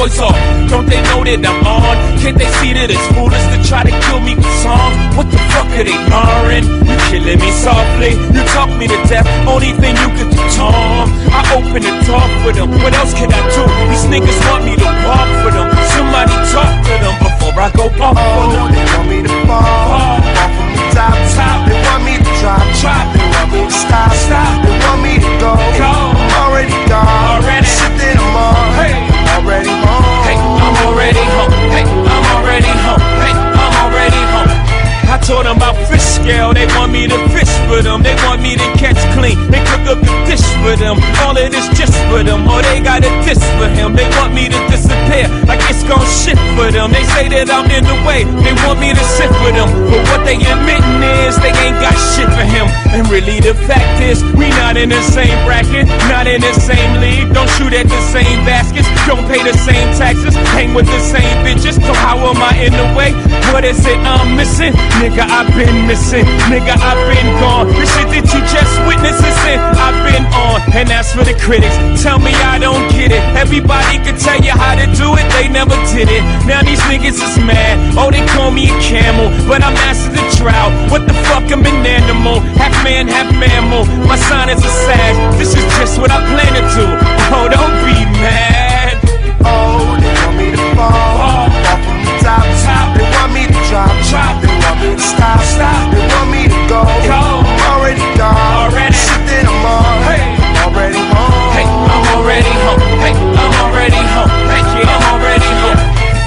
boys off. Don't they know that I'm on? Can't they see that it's foolish to try to kill me with song? What the fuck are they learning? You killing me softly, you talk me to death. Only thing you could do, Tom. I open the talk for them. What else can I do? These niggas want me to walk for them. Somebody talk to them before I go off for them. They want me to fall from the top. They want me to drop. They want me to stop. They want me to go. I'm already gone. Shit that I'm on. I'm already home. Hey, I'm already home. Hey, I'm already home. Hey, I'm already home. I told them about fish scale, they want me to fish for them. They want me to catch clean, they cook up the dish for them. All of this just for them, or they got a diss for him. They want me to disappear, like it's gon' shit for them. They say that I'm in the way, they want me to sit for them. But what they admitting is, they ain't got shit for him. And really the fact is, we not in the same bracket, not in the same league. Don't shoot at the same baskets, don't pay the same taxes, hang with the same bitches. So how am I in the way? What is it I'm missing? Nigga, I've been missing. Nigga, I've been gone. The shit that you just witnessed is in, I've been on. And as for the critics, tell me I don't get it. Everybody could tell you how to do it, they never did it. Now these niggas is mad. Oh, they call me a camel, but I mastered the drought. What the fuck, I'm an animal. Half man, half mammal. My sign is a sag. This is just what I plan to do. Oh, don't be mad. Oh, they want me to fall from the top. They want me to drop. They want me to stop. They want me to go. I'm already gone. Shit that I'm on. I'm already home. Hey, I'm already home. Hey, I'm already home. Hey, yeah, I'm already home.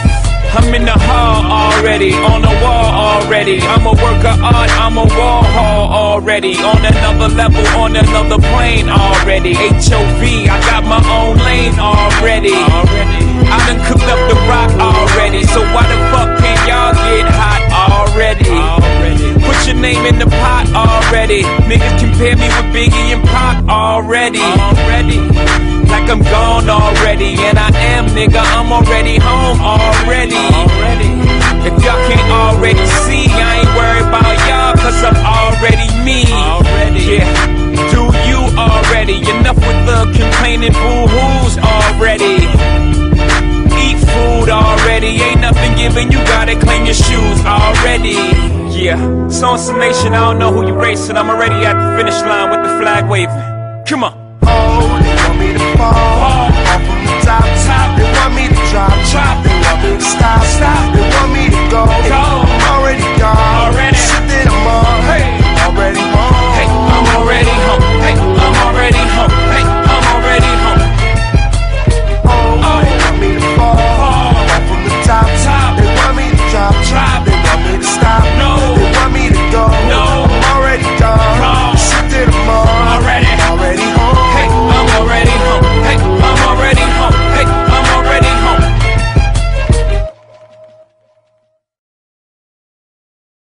I'm in the hall already, on the wall already. I'm a work of art, I'm a Warhol already. On another level, on another plane already. HOV, I got my own lane already. I done cooked up the rock already. So why the fuck can't y'all get hot already? Put your name in the pot already. Niggas compare me with Biggie and Pac already. Like I'm gone already, and I am, nigga, I'm already home already. If y'all can't already see, I ain't worried about y'all, cause I'm already me. Yeah, do you already? Enough with the complaining boo-hoos already. Eat food already, ain't nothing given, you gotta clean your shoes already. Yeah, so in summation, I don't know who you racing, I'm already at the finish line with the flag waving. Come on.